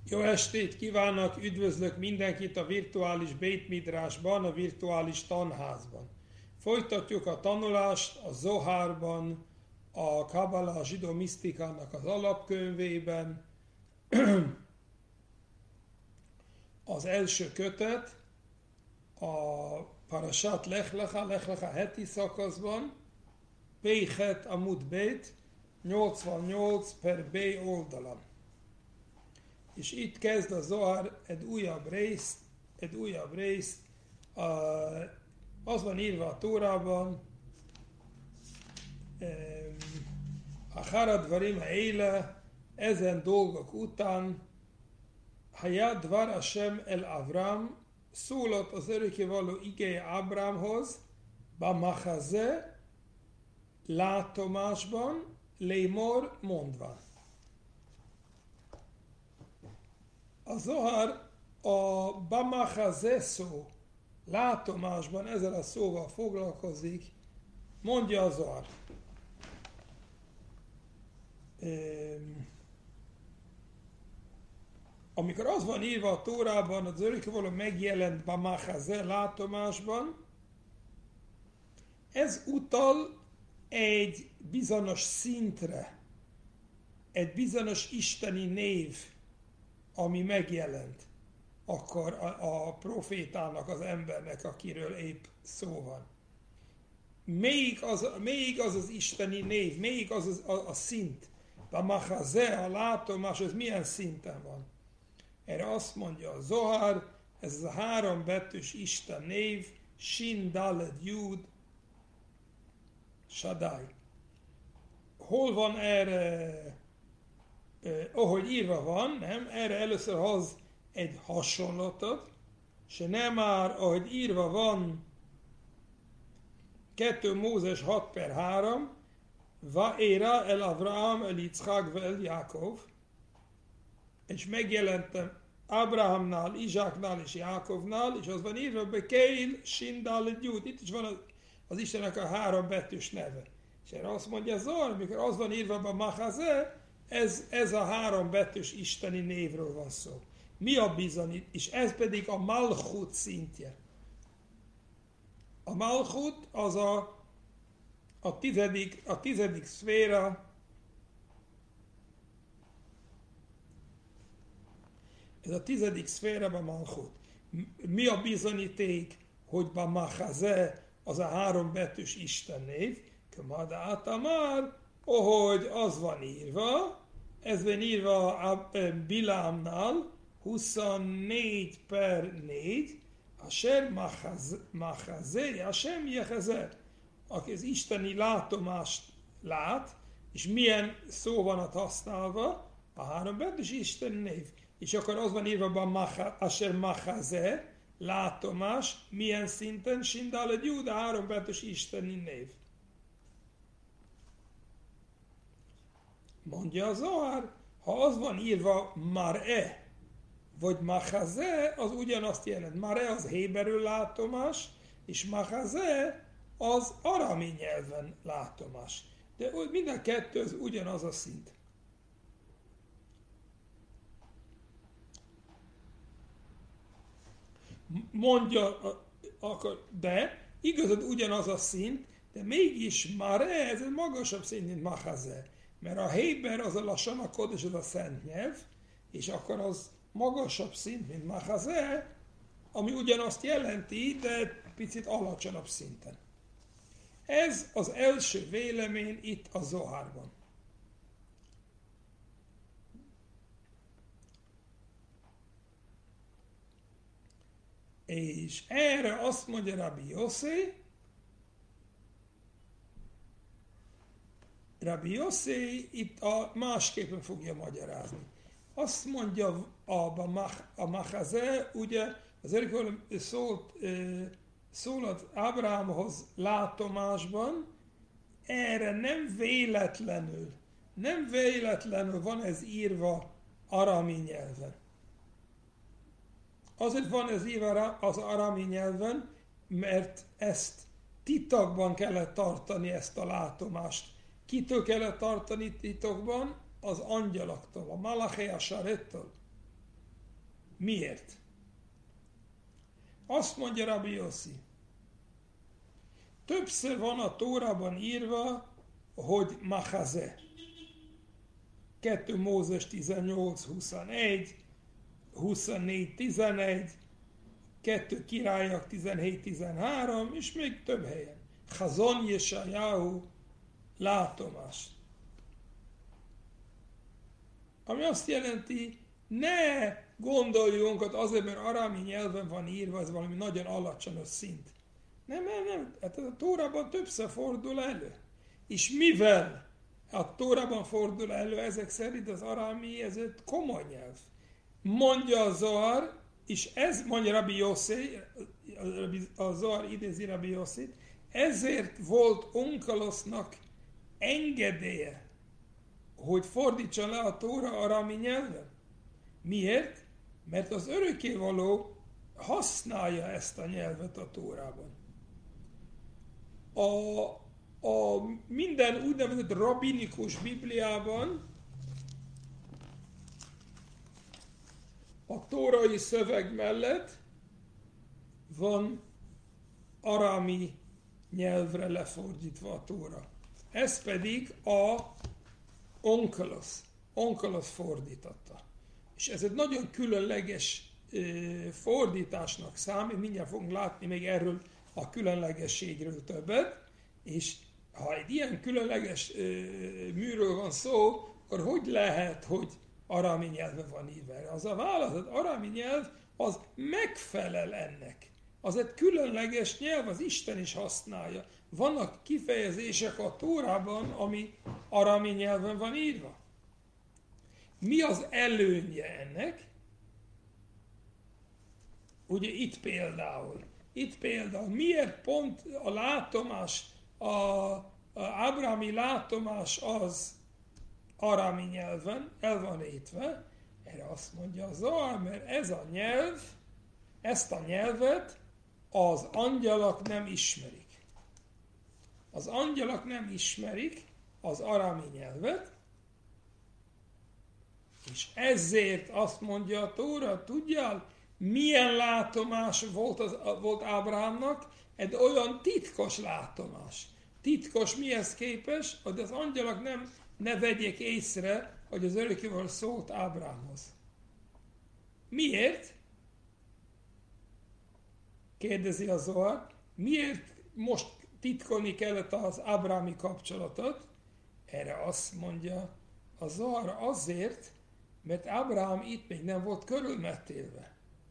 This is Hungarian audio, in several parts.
Jó estét kívánok, üdvözlök mindenkit a virtuális Beit Midrashban, a virtuális tanházban. Folytatjuk a tanulást a Zohárban, a Kabbalah, a zsidó misztikának az alapkönyvében. Az első kötet a Parashat Lech Lecha heti szakaszban, Péchet Amud Beit, 88 per B oldalon. És itt kezd a Zohár egy újabb részt, az van írva a Tórában, a Haradvarim Éle, ezen dolgok után, Hayad Dvar Hashem el Avram, szólott az örökkévaló igéje Ábrámhoz, Bamachaze, látomásban, Lémor mondva. A Zohár a Bamachaze szó látomásban ezzel a szóval foglalkozik, mondja a Zohár. Amikor az van írva a Tórában, az örökkévaló megjelent Bamachaze látomásban, ez utal egy bizonyos szintre, egy bizonyos isteni név, ami megjelent akkor a profétának, az embernek, akiről épp szó van. Melyik az isteni név, melyik az a szint? A machaze, a látomás, ez milyen szinten van? Erre azt mondja a Zohár, ez az a 3 betűs Isten név, Shin Daled Jud Shaddai. Hol van erre? Ahogy írva van, nem? Erre először hoz egy hasonlatot, se nem már, ahogy írva van 2 Mózes 6 per 3, Vaera el Avraham el Yitzchak el Jákov, és megjelentem Ábrahámnál, Izsáknál és Jákovnál, és az van írva, Bekeil Sindal Jud, itt is van az Istennek a 3 betűs neve. És erre azt mondja Zohár, amikor az van írva a Machaze, ez a 3 betűs isteni névről van szó. Mi a bizonyít? És ez pedig a Malchut szintje. A Malchut az a tizedik szféra, ez a 10. szférában Malchut. Mi a bizonyíték, hogy Bamachaze az a 3 betűs Isten név? Kömadát Amar, ahogy az van írva, ez van írva Bilámnál, 24 per 4, Asher Machaze, Hashem Yechazer, aki az isteni látomást lát, és milyen szó van ott használva, a 3 betűs isteni név. És akkor az van írva Asher Machaze, látomás, milyen szinten, Sindal egy Júda, 3 betűs isteni név. Mondja a Zohár, ha az van írva Mare, vagy Machaze, az ugyanazt jelent. Mare az héberül látomás, és Machaze az arami nyelven látomás. De mind a kettő az ugyanaz a szint. Mondja, de igazad ugyanaz a szint, de mégis Mare, ez egy magasabb szint, mint Machaze. Mert a héber az a lassan a kod, és az a szent nyelv, és akkor az magasabb szint, mint Machaze, ami ugyanazt jelenti, de picit alacsonyabb szinten. Ez az első vélemény itt a Zohárban. És erre azt mondja Rabbi Yossi itt másképpen fogja magyarázni. Azt mondja a Machaze, ugye az örökkévaló szólott Ábrahámhoz látomásban, erre nem véletlenül van ez írva arami nyelven. Azért van ez írva az arami nyelven, mert ezt titokban kellett tartani, ezt a látomást. Kitől kellett tartani titokban? Az angyaloktól, a Malaché Asarettől. Miért? Azt mondja Rabbi Yossi, többször van a Tórában írva, hogy machaze. 2 Mózes 18-21, 24-11, 2 Királyok 17-13, és még több helyen. Chazon Jesajáhu, látomás. Ami azt jelenti, ne gondoljunk, hogy azért, mert arámi nyelven van írva, ez valami nagyon alacsonyos szint. Nem. Hát a Tórában többször fordul elő. És mivel a Tórában fordul elő, ezek szerint az arámi, ez egy komoly nyelv. Mondja a Zohar, és ez mondja Rabbi Yossi, a Zohar idézi Rabbi Yossit, ezért volt Onkelosznak engedélye, hogy fordítsa le a Tóra arámi nyelven. Miért? Mert az örökkévaló használja ezt a nyelvet a Tórában. A minden úgynevezett rabinikus Bibliában a tórai szöveg mellett van arámi nyelvre lefordítva a Tóra. Ez pedig a Onkelos fordította. És ez egy nagyon különleges fordításnak számít, mindjárt fogunk látni még erről a különlegességről többet, és ha egy ilyen különleges műről van szó, akkor hogy lehet, hogy arámi nyelven van írva? Az a válasz, az arámi nyelv az megfelel ennek. Az egy különleges nyelv, az Isten is használja. Vannak kifejezések a Tórában, ami arámi nyelven van írva. Mi az előnye ennek? Ugye itt például, miért pont a látomás, a ábrámi látomás az arámi nyelven el van étve? Erre azt mondja a Zohar, mert ez a nyelv, ezt a nyelvet az angyalok nem ismerik. Az angyalok nem ismerik az arámi nyelvet, és ezért azt mondja a Tóra, tudjál, milyen látomás volt Ábrahámnak? Egy olyan titkos látomás. Titkos mihez képest, hogy az angyalok ne vegyék észre, hogy az örökkévaló szólt Ábrahámhoz. Miért? Kérdezi a Zohar. Miért most titkolni kellett az ábrámi kapcsolatot? Erre azt mondja a Zohar, azért, mert Ábrahám itt még nem volt körülmetélve.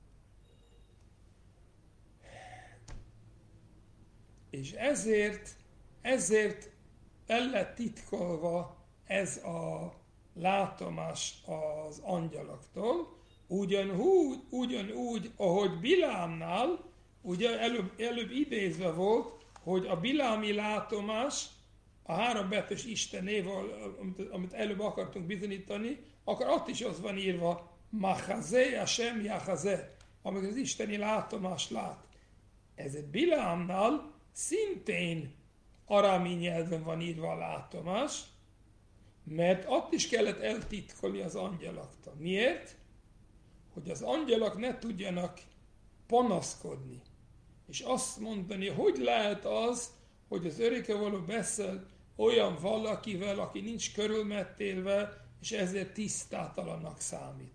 És ezért el lett titkolva ez a látomás az angyaloktól, ugyanúgy, ahogy Bilámnál, ugye előbb idézve volt, hogy a bilámi látomás a hárombetűs Isten név, amit előbb akartunk bizonyítani, akkor ott is az van írva, Machazé, Hashem, Yachazé, amikor az isteni látomást lát. Ez egy Bilámnál szintén arámi nyelven van írva a látomás, mert ott is kellett eltitkolni az angyaloktól. Miért? Hogy az angyalok ne tudjanak panaszkodni. És azt mondani, hogy lehet az, hogy az örökkévaló beszél olyan valakivel, aki nincs körülmetélve, és ezért tisztátalannak számít.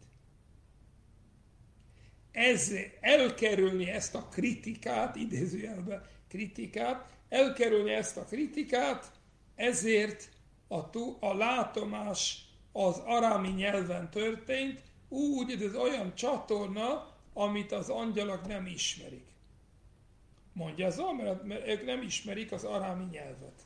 Elkerülni ezt a kritikát, idézőjelben kritikát, ezért a látomás az arámi nyelven történt, úgy, hogy ez olyan csatorna, amit az angyalok nem ismerik. Mondja az mert ők nem ismerik az arámi nyelvet.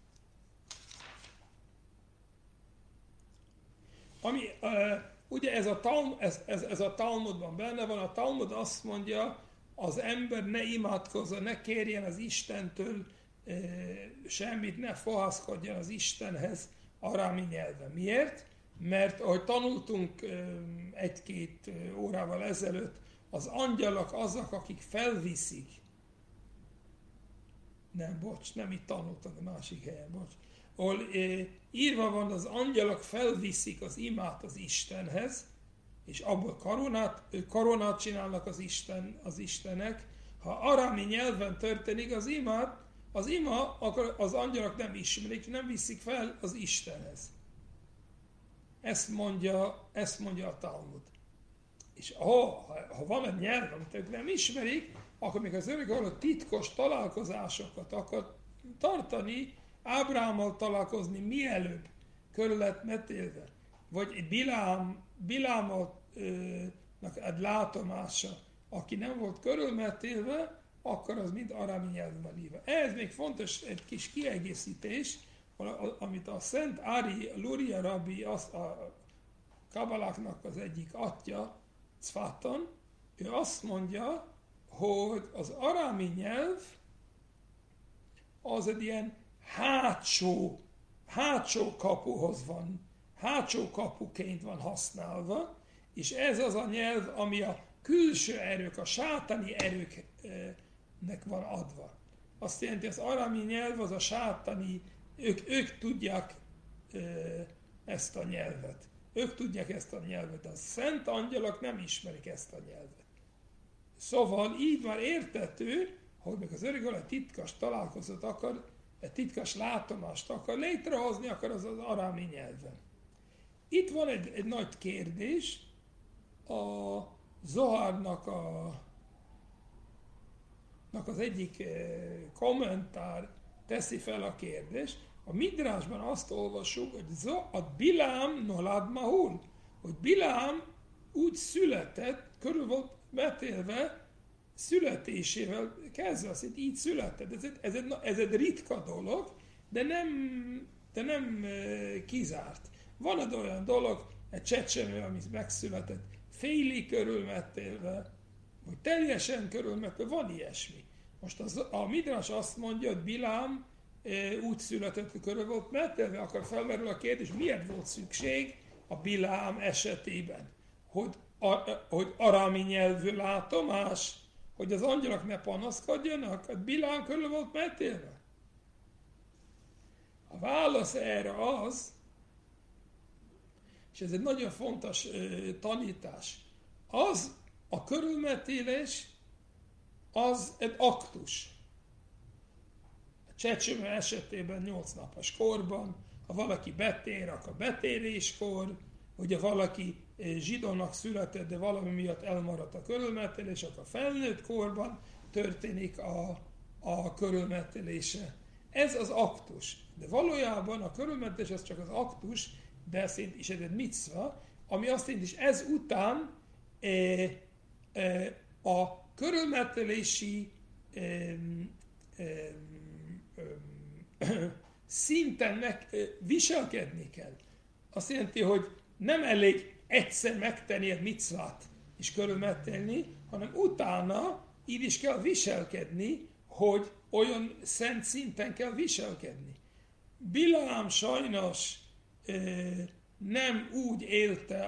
Ugye ez a Talmudban benne van, a Talmud azt mondja, az ember ne imádkozzon, ne kérjen az Istentől semmit, ne fohászkodjon az Istenhez arámi nyelven. Miért? Mert ahogy tanultunk 1-2 órával ezelőtt, az angyalok azok, akik felviszik. Nem itt tanultam, a másik helyen, ahol írva van, az angyalok felviszik az imát az Istenhez, és abból koronát csinálnak az istenek. Ha arámi nyelven történik az ima, akkor az angyalok nem ismerik, nem viszik fel az Istenhez. Ezt mondja a Talmud. És ha van egy nyelv, amit ők nem ismerik, akkor még az örök titkos találkozásokat akar tartani, Ábrahámmal találkozni mielőbb körül lett metélve, vagy Bilámnak egy látomása, aki nem volt körülmetélve, akkor az mind arámi nyelven van írva. Ez még fontos egy kis kiegészítés, amit a Szent Ári Luria Rabbi, a Kabaláknak az egyik atya, Cfáton, ő azt mondja, hogy az arámi nyelv az egy ilyen hátsó kapuhoz van, hátsó kapuként van használva, és ez az a nyelv, ami a külső erők, a sátáni erőknek van adva. Azt jelenti, az arámi nyelv az a sátáni, ők tudják ezt a nyelvet. Ők tudják ezt a nyelvet, a szent angyalok nem ismerik ezt a nyelvet. Szóval így már értető, hogy meg az örök egy titkos találkozót akar, egy titkos látomást akar létrehozni, akar az arámi nyelven. Itt van egy nagy kérdés, a Zohárnak az egyik kommentár teszi fel a kérdést. A Midrásban azt olvassuk, hogy a Bilám nolad mahul, hogy Bilám úgy született, körül volt metélve, születésével kezdve, azt így született. Ez egy ritka dolog, de nem kizárt. Van egy olyan dolog, egy csecsemő, ami megszületett, félig körülmetélve, vagy teljesen körülmetélve, van ilyesmi. Most a Midrash azt mondja, hogy Bilám úgy született, hogy körül volt metélve, akkor felmerül a kérdés, miért volt szükség a Bilám esetében, hogy arámi nyelvű látomás, hogy az angyalok ne panaszkodjanak, hogy Bilám körül volt metélve. A válasz erre az, és ez egy nagyon fontos tanítás, az a körülmetélés, az egy aktus. A csecsemő esetében 8 napos korban, ha valaki betér, akkor betéréskor, hogyha valaki zsidónak született, de valami miatt elmaradt a körülmetélés, akkor felnőtt korban történik a körülmetélése. Ez az aktus. De valójában a körülmetélés az csak az aktus, de ez is egy micva, ami azt jelenti, hogy ez után a körülmetélési szinten viselkedni kell. Azt jelenti, hogy nem elég egyszer megtenni egy micvát és körülmetélni, hanem utána így is kell viselkedni, hogy olyan szent szinten kell viselkedni. Bilám sajnos nem úgy élte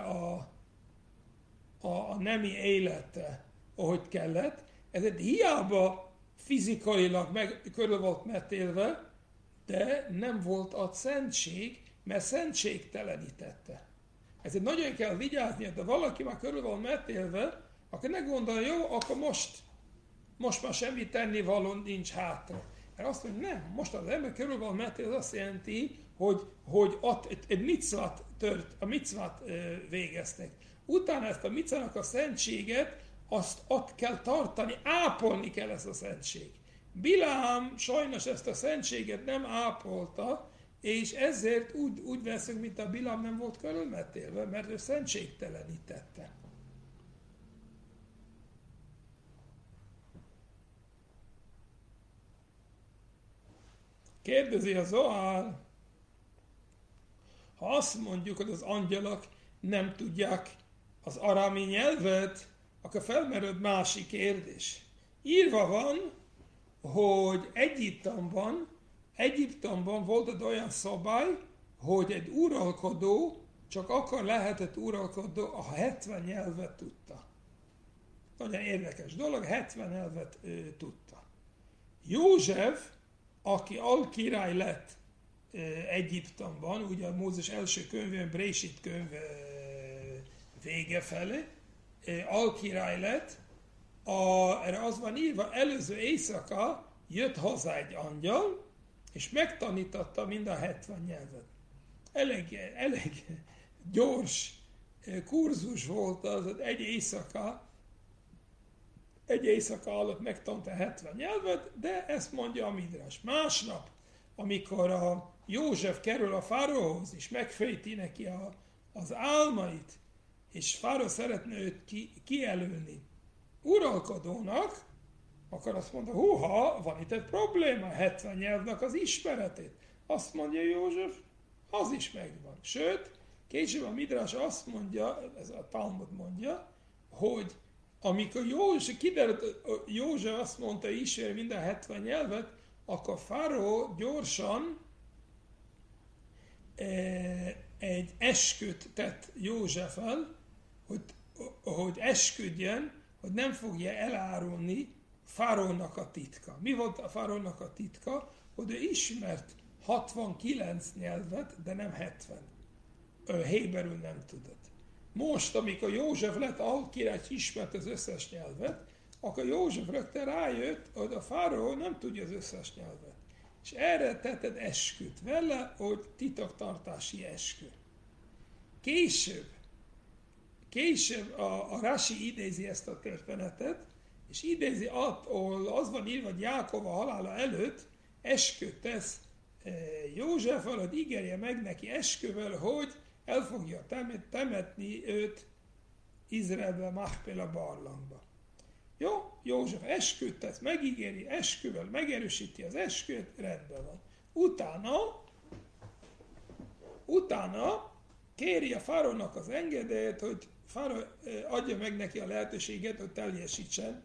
a nemi élete, ahogy kellett. Ez egy hiába fizikailag körül volt metélve, de nem volt ad szentség, mert szentségtelenítette. Ezért nagyon kell vigyázni, hogy valaki már körül van metélve, akkor ne gondolja, jó, akkor most már semmi tennivaló nincs hátra. Mert azt mondja, nem, most az ember körül van metélve, az azt jelenti, hogy egy micvát végeztek. Utána ezt a micvának a szentséget, azt ott kell tartani, ápolni kell ezt a szentség. Bilám sajnos ezt a szentséget nem ápolta, és ezért úgy veszünk, mint a Bilám nem volt körülmetélve, mert ő szentségtelenítette. Kérdezi a Zohár, ha azt mondjuk, hogy az angyalok nem tudják az arámi nyelvet, akkor felmerül másik kérdés. Írva van, hogy Egyiptomban volt egy olyan szabály, hogy egy uralkodó csak akkor lehetett uralkodó, ha 70 nyelvet tudta. Nagyon érdekes dolog, 70 nyelvet tudta. József, aki alkirály lett Egyiptomban, ugye a Mózes első könyvében, Brésit könyv vége felé, alkirály lett, erre az van írva, előző éjszaka jött hozzá egy angyal, és megtanította mind a 70 nyelvet. Elég gyors kurzus volt az, egy éjszaka alatt megtanulta 70 nyelvet, de ezt mondja a Midrash. Másnap, amikor a József kerül a fáraóhoz, és megfejti neki az álmait, és fáraó szeretne őt kijelölni uralkodónak, akkor azt mondta, húha, van itt egy probléma, 70 nyelvnek az ismeretét. Azt mondja József, az is megvan. Sőt, később a Midrash azt mondja, ez a Talmud mondja, hogy amikor József azt mondta, hogy ismeri minden 70 nyelvet, akkor fáraó gyorsan egy esküt tett Józseffel, hogy esküdjön, hogy nem fogja elárulni fáraónak a titka. Mi volt a fáraónak a titka? Hogy ő ismert 69 nyelvet, de nem 70. Ő héberül nem tudott. Most, amikor József lett alkirály, ismert az összes nyelvet, akkor József rögtön rájött, hogy a fáraó nem tudja az összes nyelvet. És erre tetted esküt vele, hogy titoktartási eskü. Később a Rashi idézi ezt a történetet, és idézi ahol az van írva, hogy Jákob a halála előtt esküt tesz Józseffel, hogy ígérje meg neki esküvel, hogy el fogja temetni őt Izraelbe, Machpela barlangba. Jó, József esküt tesz, megígéri, esküvel megerősíti az esküt, rendben van. Utána kéri a fáraónak az engedélyt, hogy fáraó adja meg neki a lehetőséget, hogy teljesítsen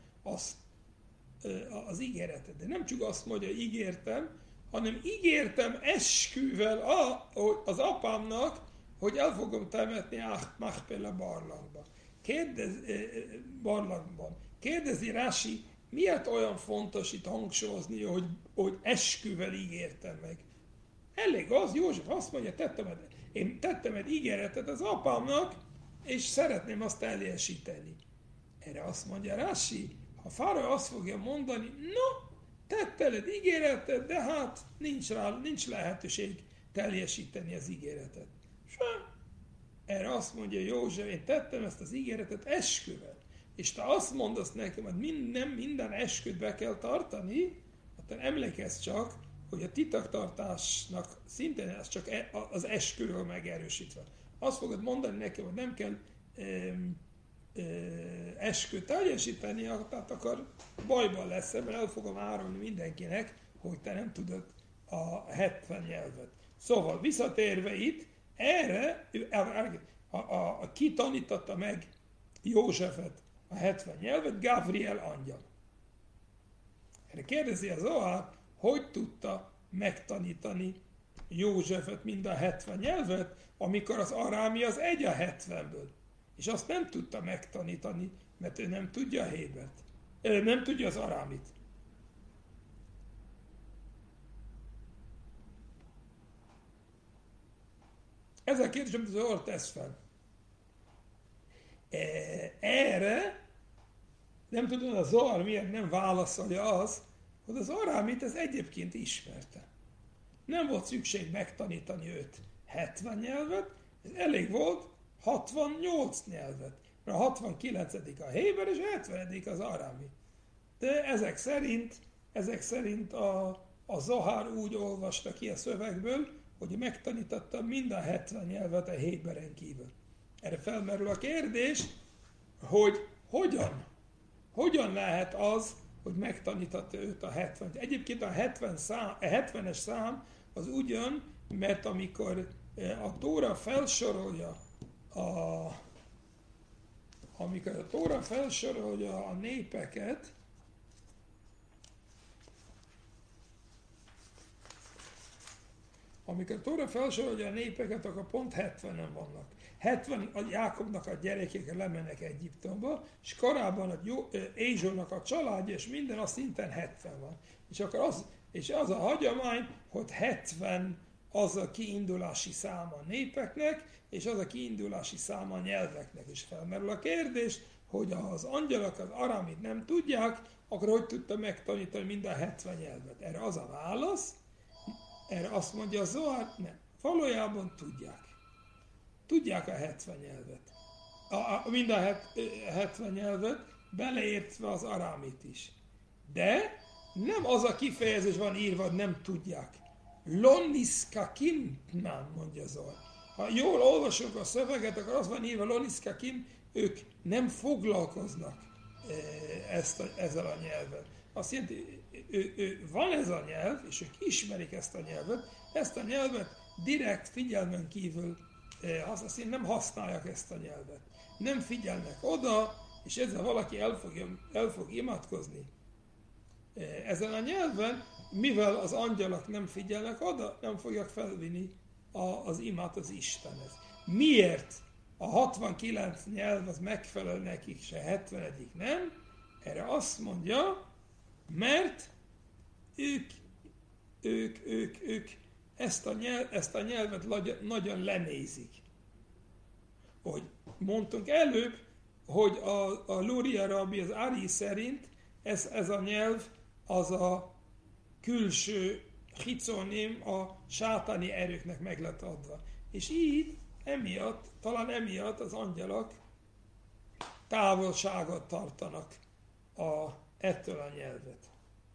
az ígéretet. De nem csak azt mondja, hogy ígértem, hanem ígértem esküvel az apámnak, hogy el fogom temetni Machpela barlangban. Kérdezi Rashi, miért olyan fontos itt hangsúlyozni, hogy esküvel ígértem meg? Elég az, József azt mondja, én tettem egy ígéretet az apámnak, és szeretném azt teljesíteni. Erre azt mondja Rashi, ha fáraó azt fogja mondani, no, tettél egy ígéretet, de hát nincs lehetőség teljesíteni az ígéretet. Erre azt mondja József, én tettem ezt az ígéretet esküvel. És te azt mondasz nekem, hogy nem minden esküt be kell tartani, akkor emlékezz csak, hogy a titoktartásnak szintén ez csak az esküről megerősítve. Azt fogod mondani nekem, hogy nem kell esküt teljesíteni, tehát akkor bajban lesz, mert el fogom árulni mindenkinek, hogy te nem tudod a 70 nyelvet. Szóval visszatérve itt, erre ki tanította meg Józsefet a 70 nyelvet? Gavriel angyal. Erre kérdezi az Zohar, hogy tudta megtanítani Józsefet mind a 70 nyelvet, amikor az arámi az egy a 70-ből. És azt nem tudta megtanítani, mert ő nem tudja a hébert. Nem tudja az arámit. Ez a kérdés, amit az Zohar tesz fel. Erre nem tudom, a Zohar miért nem válaszolja az, hogy az arámit ez egyébként ismerte. Nem volt szükség megtanítani őt 70 nyelvet, ez elég volt 68 nyelvet. Mert a 69. a héber és a 70. az arámi. De ezek szerint a Zohar úgy olvasta ki a szövegből, hogy megtanította mind a 70 nyelvet a héberen kívül. Erre felmerül a kérdés, hogy hogyan lehet az, hogy megtanította őt a 70. Egyébként a 70-es szám az ugyan, mert amikor a Tóra felsorolja a népeket, akkor pont 70-en vannak. 70 a Jákobnak a gyerekek lemennek Egyiptomba, és korábban Ézsónak a családja, és minden az szinten 70 van. És akkor az a hagyomány, hogy 70 az a kiindulási száma a népeknek, és az a kiindulási száma a nyelveknek is felmerül a kérdés, hogy az angyalok az aramit nem tudják, akkor hogy tudta megtanítani mind a 70 nyelvet? Erre az a válasz, erre azt mondja a Zohar, nem. Valójában tudják. Tudják a 70 nyelvet. Mind a 70 nyelvet, beleértve az arámit is. De nem az a kifejezés van írva, hogy nem tudják. Loniszkakim, nem, mondja Zohar. Ha jól olvasok a szöveget, akkor az van írva, Loniszkakim, ők nem foglalkoznak ezzel a nyelven. Azt jelenti, van ez a nyelv, és ők ismerik ezt a nyelvet direkt figyelmen kívül nem használják ezt a nyelvet. Nem figyelnek oda, és ezzel valaki el fog imádkozni ezen a nyelven, mivel az angyalok nem figyelnek oda, nem fogják felvinni az imát az Istenhez. Miért a 69 nyelv az megfelel nekik, se 70 nem? Erre azt mondja, mert ők ezt a nyelvet nagyon lenézik. Hogy mondtunk előbb, hogy a Luria Rabbi, az Ari szerint ez a nyelv az a külső hiconim, a sátáni erőknek meg lett adva. És így, talán emiatt az angyalok távolságot tartanak ettől a nyelvet.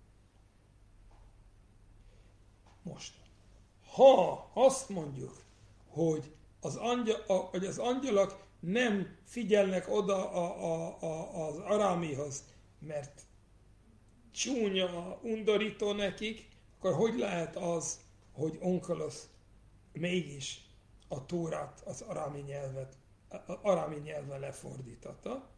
Most, ha azt mondjuk, hogy az angyalok nem figyelnek oda az arámihoz, mert csúnya, undorító nekik, akkor hogy lehet az, hogy Onkelos mégis a Tórát, az arámi nyelven lefordította?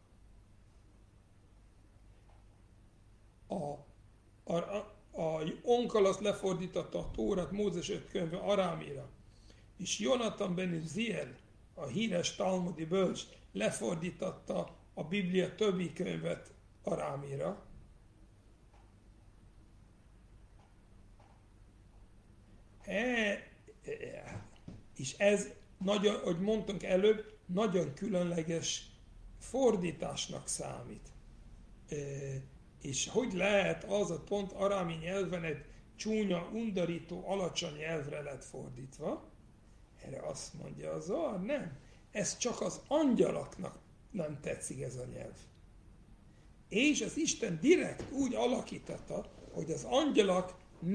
A Onkelos lefordította a Tórát Mózes 5 könyve arámira, és Jonathan ben Uziel, a híres talmudi bölcs, lefordította a Biblia többi könyvet arámira. És ez, nagyon, ahogy mondtunk előbb, nagyon különleges fordításnak számít. És hogy lehet az, hogy pont arámi nyelven egy csúnya, undorító, alacsony nyelvre lett fordítva? Erre azt mondja az Zohar, nem. Ez csak az angyaloknak nem tetszik ez a nyelv. És az Isten direkt úgy alakította, hogy az angyalok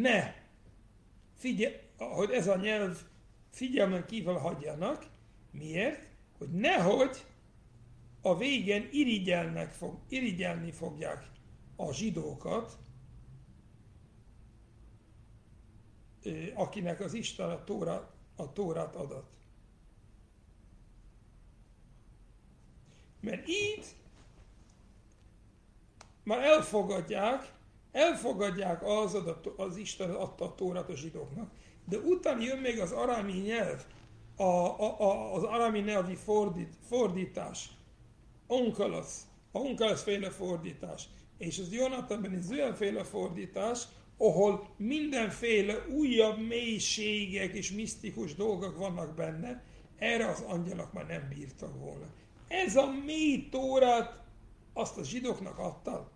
hogy ez a nyelv figyelmen kívül hagyjanak. Miért? Hogy nehogy a végén irigyelni fogják a zsidókat, akinek az Isten a Tórát adott. Mert így már elfogadják az Isten adta a Tórát a zsidóknak, de utána jön még az arámi nyelv, az arámi nyelvi fordítás, Onkelos féle fordítás, és az Jonathan ben Uziel féle fordítás, ahol mindenféle újabb mélységek és misztikus dolgok vannak benne, erre az angyalok már nem bírtak volna. Ez a mély Tórát azt a zsidóknak adta.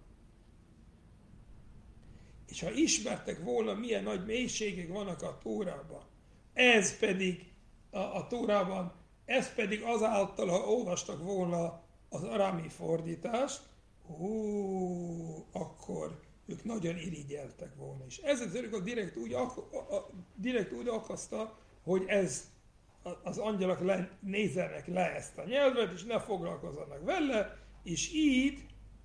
És ha ismertek volna, milyen nagy mélységek vannak a Tórában, ez pedig azáltal, ha olvastak volna az arámi fordítást, akkor ők nagyon irigyeltek volna. És ez az örök direkt úgy akaszta, hogy az angyalok nézzenek le ezt a nyelvet, és ne foglalkozzanak vele, és így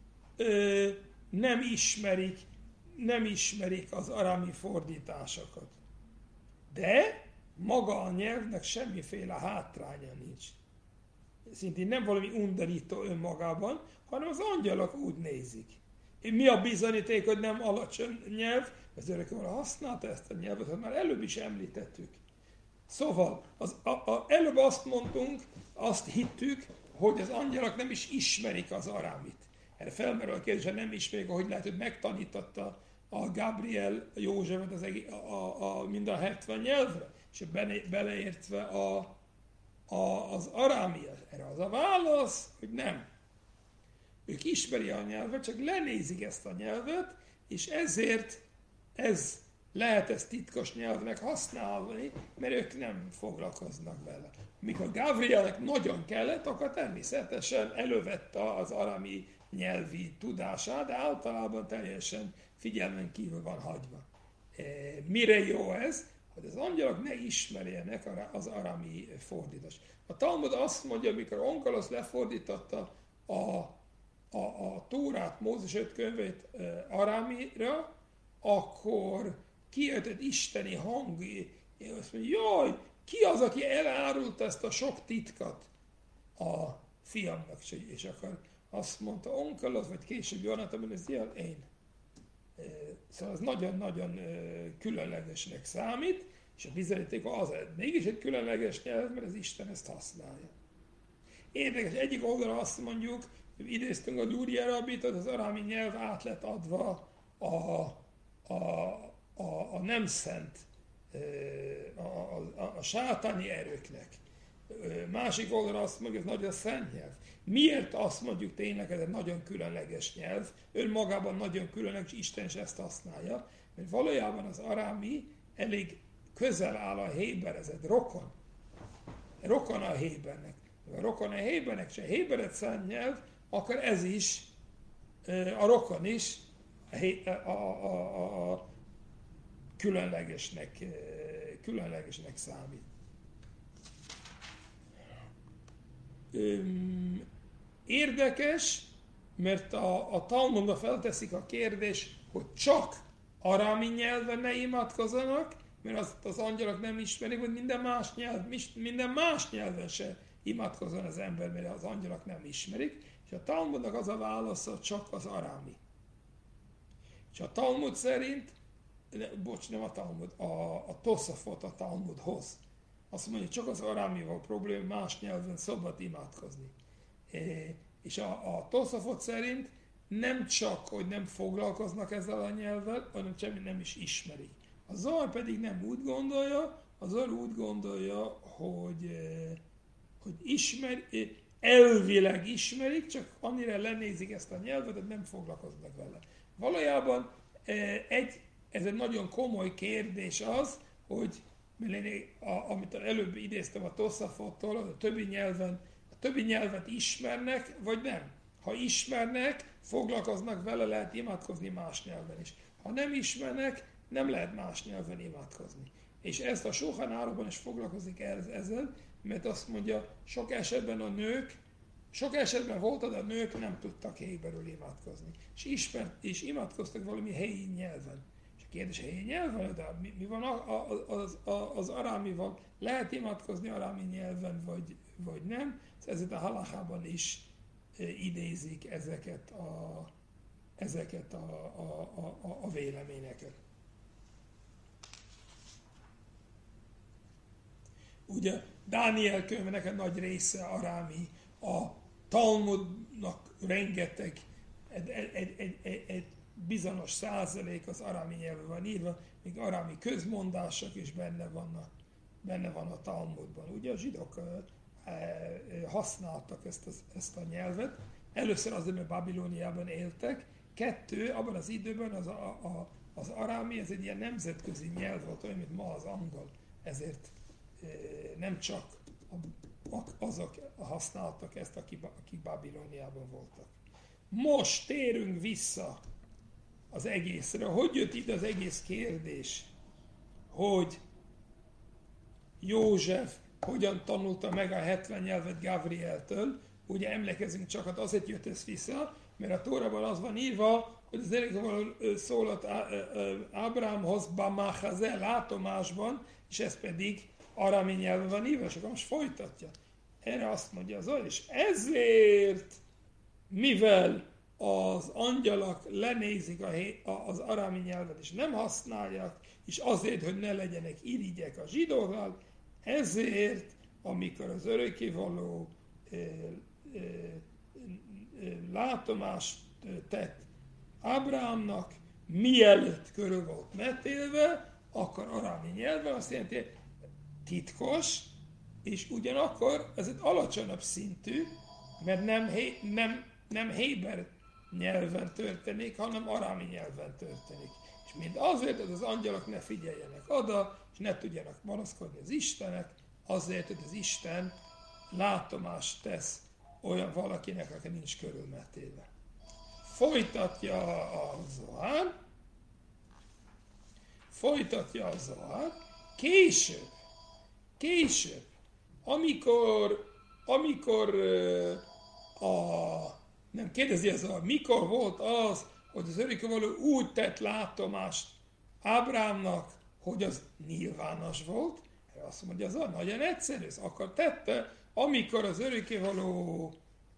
nem ismerik az arámi fordításokat. De maga a nyelvnek semmiféle hátránya nincs. Szintén nem valami undorító önmagában, hanem az angyalok úgy nézik. Mi a bizonyíték, hogy nem alacsony nyelv? Az örökkévaló használta ezt a nyelvet, hogy már előbb is említettük. Szóval, előbb azt hittük, hogy az angyalok nem is ismerik az arámit. Erre felmerül a kérdés, hogy nem ismerik, hogy lehet, hogy megtanította a Gabriel Józsefet mind a 70 nyelvre. és beleértve az arámi. Erre az a válasz, hogy nem. Ők ismeri a nyelvet, csak lenézik ezt a nyelvet, és ezért lehet ezt titkos nyelvnek használni, mert ők nem foglalkoznak vele. Mikor Gavrielnek nagyon kellett, akkor természetesen elővette az arami nyelvi tudását, de általában teljesen figyelmen kívül van hagyva. Mire jó ez? Hogy az angyalok ne ismerjenek az arami fordítást. A Talmud azt mondja, amikor Onkelos lefordította a Tórát, Mózes 5 könyvét arámira, akkor kijöttett isteni hang, és azt mondja, jaj, ki az, aki elárult ezt a sok titkat a fiamnak? És akkor azt mondta Onkelos, vagy később Jonathan, ez én. Szóval ez nagyon-nagyon különlegesnek számít, és a bizonyíték az, mégis egy különleges nyelv, mert az Isten ezt használja. Érdekes, egyik oldalra azt mondjuk, hogy idéztünk a Dúria Rabbit, hogy az arámi nyelv át lett adva a nem szent, a sátáni erőknek. Másik oldalra azt mondjuk, hogy ez nagyon szent nyelv. Miért azt mondjuk tényleg, ez egy nagyon különleges nyelv, önmagában nagyon különleges, Isten is ezt használja, mert valójában az arámi elég közel áll a héber, ez egy rokon. Rokon a hébernek. A rokon a hébernek, és a héber egy szent nyelv, akkor ez is, a rokon is a különlegesnek számít. Érdekes, mert a Talmudban felteszik a kérdés, hogy csak arámi nyelven ne imádkozzanak, mert azt az angyalok nem ismerik, hogy minden más nyelven se imádkozzon az ember, mert az angyalok nem ismerik, és a Talmudnak az a válasza csak az arámi. És a Talmud szerint, nem a Talmud, a Tosafot a Talmudhoz. Azt mondja, hogy csak az arámival probléma, más nyelven szabad imádkozni. És a Tosafot szerint nem csak, hogy nem foglalkoznak ezzel a nyelvvel, hanem semmi nem is ismerik. A Zohar pedig nem úgy gondolja, a Zohar úgy gondolja, hogy elvileg ismerik, csak annyira lenézik ezt a nyelvet, hogy nem foglalkoznak vele. Valójában ez egy nagyon komoly kérdés az, hogy amit előbb idéztem a Tosafottól, a többi nyelvet ismernek, vagy nem. Ha ismernek, foglalkoznak vele, lehet imádkozni más nyelven is. Ha nem ismernek, nem lehet más nyelven imádkozni. És ezt a Shulchan Aruchban is foglalkozik ezzel, mert azt mondja, sok esetben volt, de a nők nem tudtak héberül imádkozni. És imádkoztak valami helyi nyelven. És a kérdés, helyi nyelven, de mi van az arámival? Lehet imádkozni arámi nyelven, vagy nem? Ezért a halachában is idézik ezeket a véleményeket. Ugye Dániel könyvének egy nagy része arámi, a Talmudnak rengeteg, egy bizonyos százalék az arámi nyelven van írva, még arámi közmondások is benne van a Talmudban. Ugye a zsidók használtak ezt a nyelvet, először azért, mert Babilóniában éltek, abban az időben az arámi, ez egy ilyen nemzetközi nyelv volt, olyan, mint ma az angol, ezért nem csak azok használtak ezt, akik Babilóniában voltak. Most térünk vissza az egészre. Hogy jött ide az egész kérdés? Hogy József hogyan tanulta meg a 70 nyelvet Gavrieltől? Ugye emlékezünk csak, hát azért jött ez vissza, mert a Tórában az van írva, hogy az Erekről szólott Ábrámhoz Bamachazel látomásban, és ez pedig arámi nyelven van írva, és akkor most folytatja. Erre azt mondja az Zohar, és ezért, mivel az angyalok lenézik az arámi nyelvet, és nem használják, és azért, hogy ne legyenek irigyek a zsidóval, ezért, amikor az örökkévaló látomást tett Ábrámnak, mielőtt körül volt metélve, akkor arámi nyelven azt jelenti, titkos, és ugyanakkor ez egy alacsonyabb szintű, mert nem héber nyelven történik, hanem arámi nyelven történik. És mind azért, hogy az angyalok ne figyeljenek oda, és ne tudjanak panaszkodni az Istenek, azért, hogy az Isten látomást tesz olyan valakinek, aki nincs körülmetélve. Folytatja a Zohar, később, amikor nem kérdezi ez mikor volt az, hogy az örökkévaló úgy tett látomást Ábrámnak, hogy az nyilvános volt. Azt mondja, az nagyon egyszerű, ez akkor tette, amikor az örökkévaló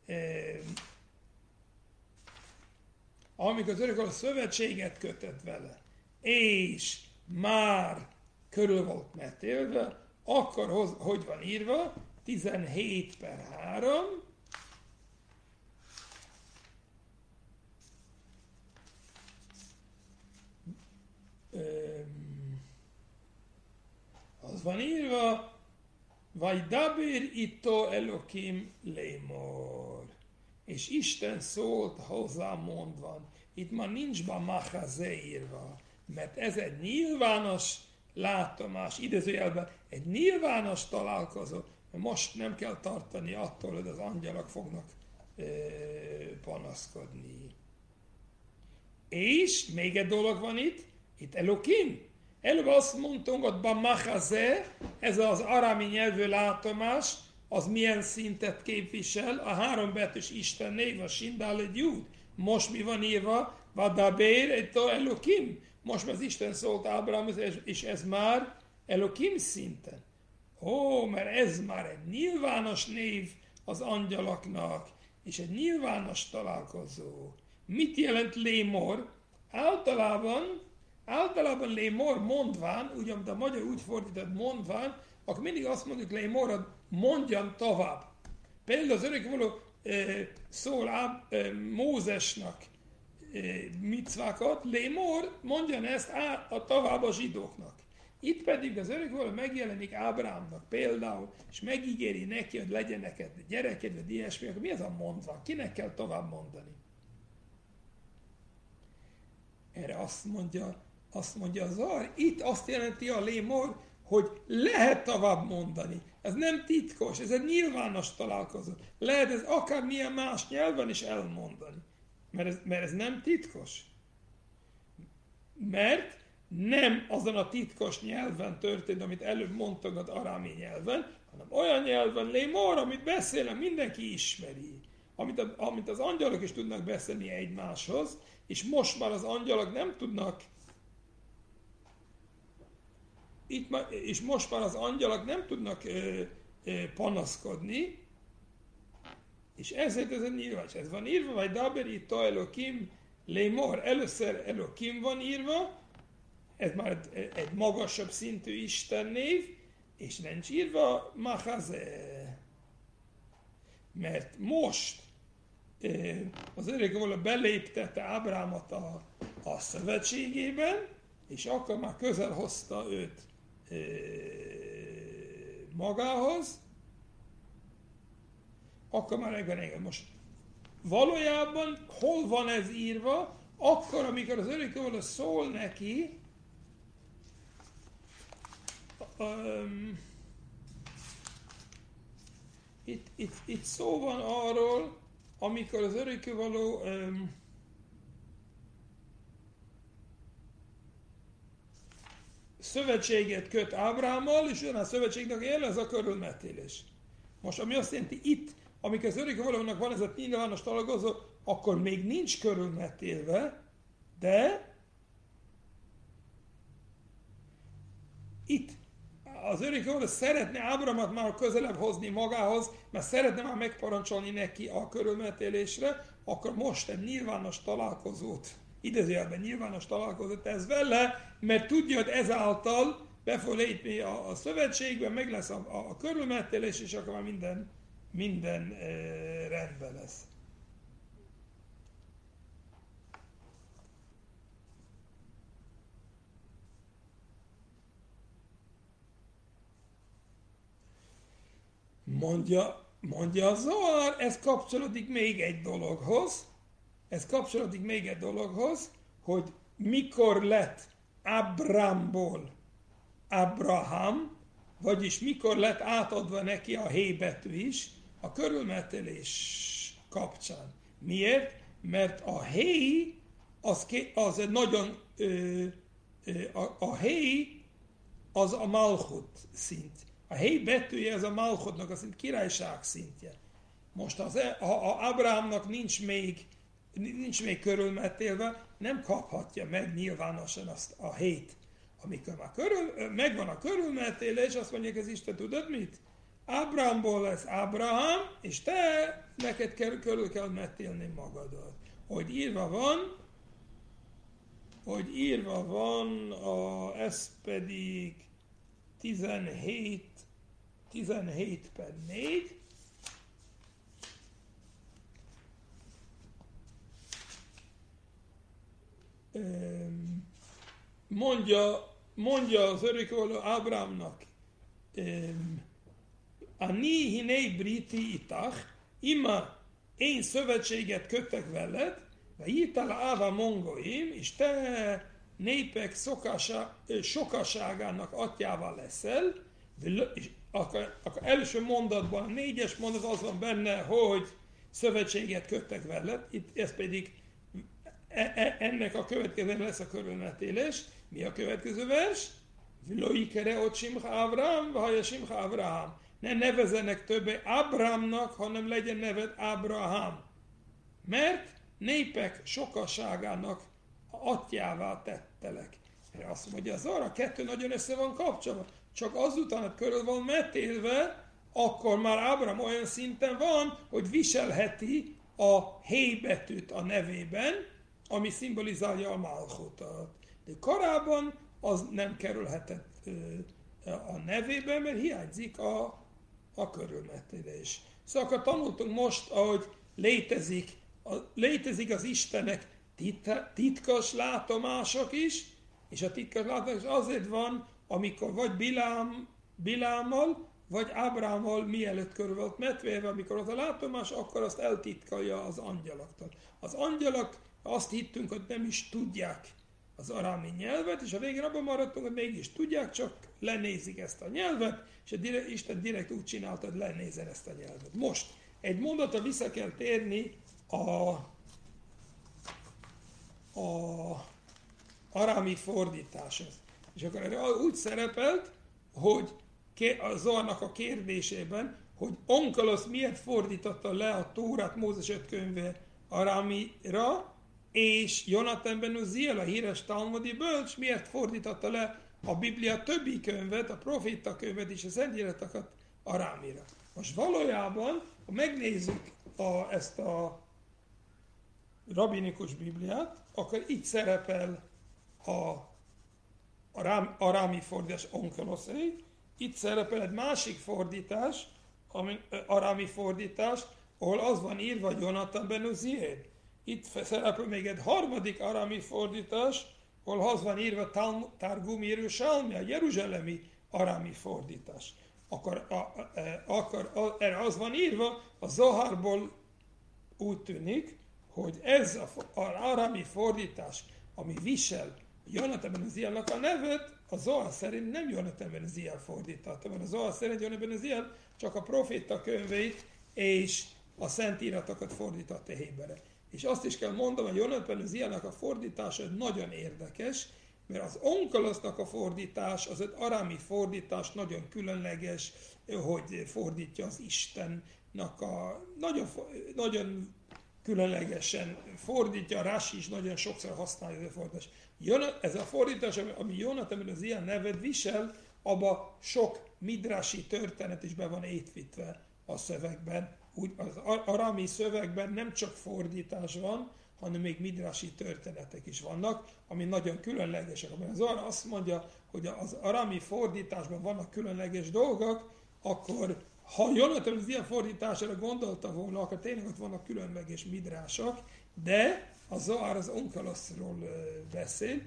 szövetséget kötött vele, és már körül volt metélve, akkor hogy van írva? 17/3, az van írva, Vajdaber ito Elokim lémor. És Isten szólt hozzá mondva. Itt már nincs bamachazé írva, mert ez egy nyilvános látomás, idézőjelben egy nyilvános találkozó. Most nem kell tartani attól, hogy az angyalok fognak panaszkodni. És még egy dolog van itt Elokim. Előbb azt mondtunk, hogy bamachazé, ez az arámi nyelvű látomás, az milyen szintet képvisel? A hárombetűs Isten név, a Sindal Júd. Most mi van írva? Vadaber eto Elokim. Most az Isten szólt Ábrámhoz, és ez már Elokim szinten. Mert ez már egy nyilvános név az angyaloknak, és egy nyilvános találkozó. Mit jelent lémor? Általában lémor mondván, ugye, amit a magyar úgy fordított mondván, akkor mindig azt mondjuk lémor, mondjam tovább. Például az örökkévaló szól Mózesnak micvákat, lémor, mondjan ezt tovább a zsidóknak. Itt pedig az örökkévaló megjelenik Ábrámnak például, és megígéri neki, hogy legyen neked gyereked, vagy ilyesmi, akkor mi ez a mondva? Kinek kell tovább mondani? Erre azt mondja az Zohar, itt azt jelenti a lémor, hogy lehet tovább mondani. Ez nem titkos, ez egy nyilvános találkozó. Lehet ez akármilyen más nyelven is elmondani. Mert ez nem titkos. Mert nem azon a titkos nyelven történt, amit előbb mondtak az arámi nyelven, hanem olyan nyelven lémor, amit beszélem, mindenki ismeri. Amit az angyalok is tudnak beszélni egymáshoz, és most már az angyalok nem tudnak és most már az angyalok nem tudnak panaszkodni, és ezért ez a nyilvános. Ez van írva, vagy Daber ito Elokim lémor. Először Elokim van írva, ez már egy magasabb szintű Isten név, és nincs írva Machazé. Mert most az örökkévaló beléptette Ábrámot a szövetségében, és akkor már közel hozta őt magához, akkor már engem. Most valójában hol van ez írva? Akkor, amikor az örökkévaló szól neki, itt szó van arról, amikor az örökkévaló szövetséget köt Ábrámmal, és a szövetségnek él ez a körülmetélés. Most ami azt jelenti, itt, amikor az örökkévalónak van ez a nyilvános találkozó, akkor még nincs körülmetélve, de itt az örökkévaló szeretne Ábrámot már közelebb hozni magához, mert szeretne már megparancsolni neki a körülmetélésre, akkor most egy nyilvános találkozót, idézőjelben nyilvános találkozót tesz vele, mert tudja, hogy ezáltal be fog lépni a szövetségbe, meg lesz a körülmetélés, és akkor már minden rendben lesz. mondja a Zohar, ez kapcsolódik még egy dologhoz, hogy mikor lett Abramból Abraham, vagyis mikor lett átadva neki a héjbetű is a körülmetélés kapcsán. Miért? Mert a héj az egy nagyon a héj az a malchut szint. A héj betűje az a malchutnak a szint, királyság szintje. Most ha Abrahamnak nincs még körülmetélve, nem kaphatja meg nyilvánosan azt a héjt. Amikor már megvan a körülmetélés, azt mondják az Isten, tudod mit? Abrahamból lesz Abraham, és neked körül kell metélni magadat. Hogy írva van, ez pedig 17/4. Mondja az örökkévaló Ábrámnak, Ani hinei briti itach, ima én szövetséget kötek veled, ve írtál áva mongoim, és te népek sokaságának atyával leszel, és akkor első mondatban, a 4. mondat az van benne, hogy szövetséget kötek veled, itt ez pedig ennek a következő lesz a körülmetélés. Mi a következő vers? V'loikere ot simcha Avraham, v'haja simcha Avraham. Ne nevezenek többé Abramnak, hanem legyen neved Abraham. Mert népek sokaságának atyává tettelek. Azt mondja, az arra kettő nagyon össze van kapcsolva. Csak azután, hogy körül van metélve, akkor már Abram olyan szinten van, hogy viselheti a héjbetűt a nevében, ami szimbolizálja a malchutat. De korábban az nem kerülhetett a nevében, mert hiányzik a körülmetélés. Szóval akkor tanultunk most, ahogy létezik az Istenek titkos látomások is, és a titkos látomás azért van, amikor vagy Bilámmal, vagy Ábrámmal mielőtt körül volt metélve, amikor az a látomás, akkor azt eltitkolja az angyaloktól. Az angyalok azt hittünk, hogy nem is tudják az arámi nyelvet, és a végén abban maradtunk, hogy mégis tudják, csak lenézik ezt a nyelvet, és Isten direkt úgy csinálta, hogy lenézen ezt a nyelvet. Most egy mondatra vissza kell térni a arámi fordításhoz. És akkor erre úgy szerepelt, hogy a Zoharnak a kérdésében, hogy Onkelos miért fordította le a Tórát, Mózes 5 könyve arámira, és Jonathan ben Uziel, a híres talmudi bölcs, miért fordította le a Biblia többi könyvet, a proféta könyvet és a szentíratokat arámira. Most valójában, ha megnézzük ezt a rabinikus Bibliát, akkor itt szerepel a arámi fordítás Onkeloszé, itt szerepel egy másik fordítás, arámi fordítás, ahol az van írva Jonathan ben Uziel. Itt szerepel még egy harmadik arámi fordítás, ahol az van írva Targum Jeruzsálmi, a jeruzsálemi arámi fordítás. Akkor erre az van írva, a Zoharból úgy tűnik, hogy ez az arámi fordítás, ami visel Jonathan ben Uzielnak a nevet, a Zohar szerint nem Jonathan ben Uziel fordította, mert a Zohar szerint Jonathan ben Uziel csak a proféta könyveit és a szentíratokat fordította héberre. És azt is kell mondanom, hogy Jonathan ben Uzielnek a fordítása nagyon érdekes, mert az Onkelosnak a fordítás, az egy arámi fordítás, nagyon különleges, hogy fordítja az Istennek nagyon különlegesen fordítja, Rashi is nagyon sokszor használja ez a fordítás. Ez a fordítás, ami Jonathan ben Uziel nevet visel, abba sok midrashi történet is be van étvitve a szövegben. Úgy az arámi szövegben nem csak fordítás van, hanem még midrashi történetek is vannak, ami nagyon különlegesek. Az arra azt mondja, hogy az arámi fordításban vannak különleges dolgok, akkor ha Jonathan az ilyen fordítására gondolta volna, akkor tényleg ott vannak különleges midrások, de a Zohar az Onkelosról beszél,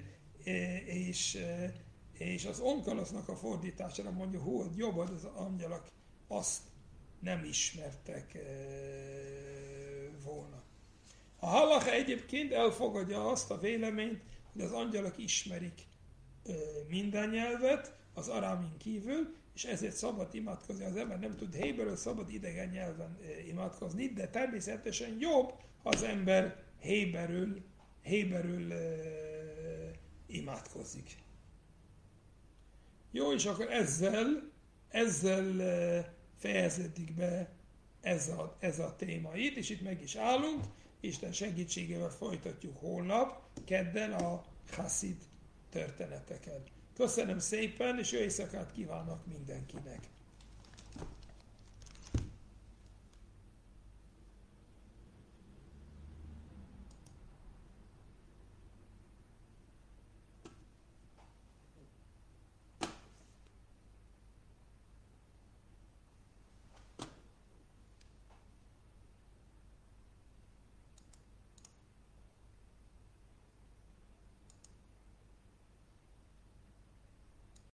és az Onkelosnak a fordítására mondja, hogy jobbad az angyalok azt nem ismertek volna. A halacha egyébként elfogadja azt a véleményt, hogy az angyalok ismerik minden nyelvet, az arámin kívül, és ezért szabad imádkozni. Az ember nem tud héberül, szabad idegen nyelven imádkozni, de természetesen jobb, ha az ember héberül imádkozik. Jó, és akkor ezzel fejeződik be ez a téma itt, és itt meg is állunk. Isten segítségével folytatjuk holnap, kedden a Hasid történeteket. Köszönöm szépen, és jó éjszakát kívánok mindenkinek!